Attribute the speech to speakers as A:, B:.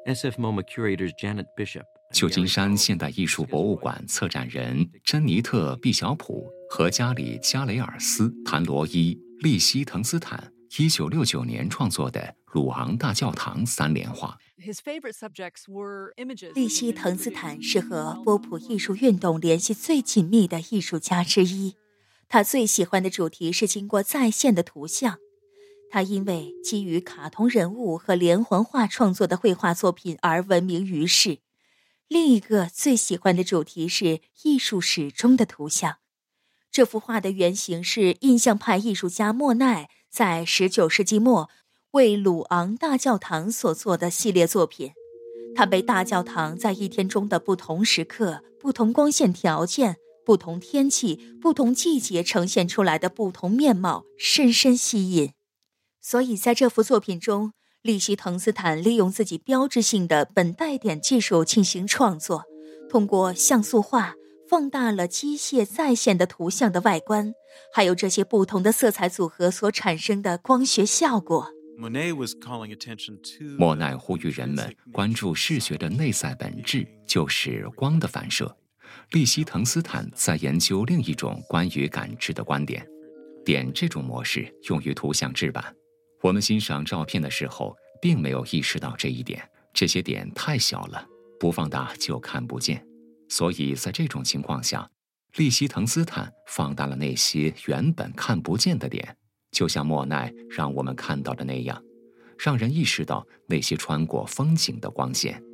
A: 旧金山现代艺术博物馆策展人珍妮特·毕晓普和加里·加雷尔斯·谭罗伊·利希滕斯坦1969年创作的鲁昂大教堂3联画。
B: 利希滕斯坦是和波普艺术运动联系最紧密的艺术家之一，他最喜欢的主题是经过再现的图像。他因为基于卡通人物和连环画创作的绘画作品而闻名于世。另一个最喜欢的主题是艺术史中的图像。这幅画的原型是印象派艺术家莫奈在19世纪末为鲁昂大教堂所做的系列作品。他被大教堂在一天中的不同时刻、不同光线条件、不同天气、不同季节呈现出来的不同面貌深深吸引。所以在这幅作品中，利希滕斯坦利用自己标志性的本带点技术进行创作，通过像素画放大了机械再现的图像的外观，还有这些不同的色彩组合所产生的光学效果。
A: 莫奈呼吁人们关注视觉的内在本质，就是光的反射。利希滕斯坦在研究另一种关于感知的观点，点这种模式用于图像制版。我们欣赏照片的时候并没有意识到这一点，这些点太小了，不放大就看不见。所以在这种情况下，利希滕斯坦放大了那些原本看不见的点，就像莫奈让我们看到的那样，让人意识到那些穿过风景的光线。